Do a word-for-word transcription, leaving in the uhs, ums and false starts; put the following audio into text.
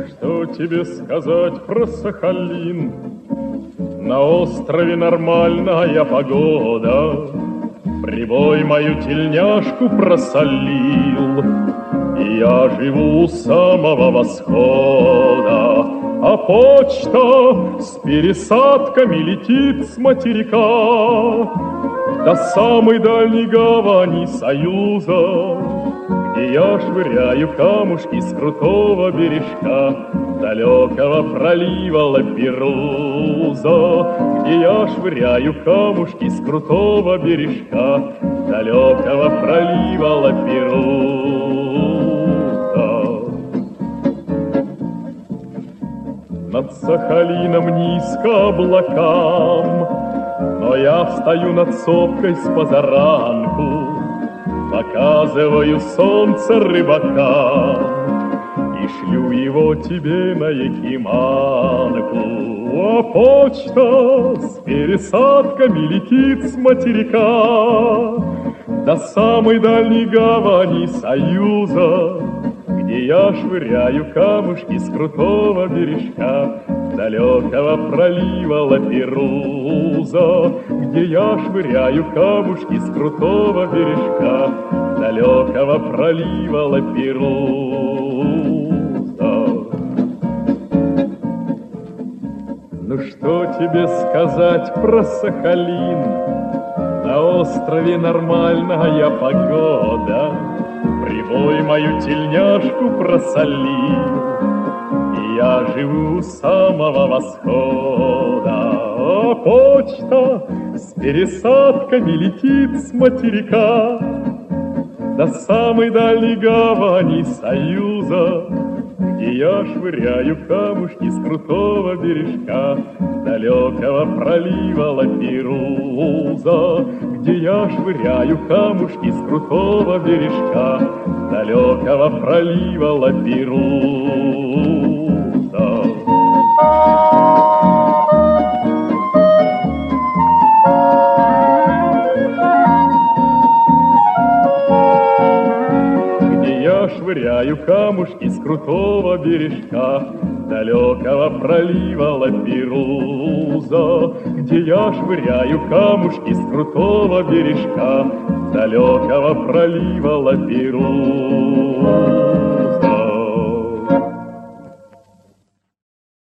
Что тебе сказать про Сахалин? На острове нормальная погода. Прибой мою тельняшку просолил, и я живу у самого восхода. А почта с пересадками летит с материка до самой дальней гавани Союза, где я швыряю камушки с крутого бережка далекого пролива Лаперуза, где я швыряю камушки с крутого бережка далекого пролива Лаперуза. Над Сахалином низко облакам, но я встаю над сопкой с позаранку, показываю солнце рыбакам и шлю его тебе на Якиманку. А почта с пересадками летит с материка до самой дальней гавани Союза, где я швыряю камушки с крутого бережка далекого пролива Лаперуза, где я швыряю камушки с крутого бережка далекого пролива Лаперуза. Ну что тебе сказать про Сахалин? На острове нормальная погода. Прибой мою тельняшку просолил, и я живу у самого восхода. А почта с пересадками летит с материка до самой дальней гавани Союза, где я швыряю камушки с крутого бережка далекого пролива Лаперуза, где я швыряю камушки с крутого бережка далекого пролива Лаперуза. Швыряю камушки с крутого бережка далекого пролива Лаперуза, где я швыряю камушки с крутого бережка далекого пролива Лаперуза.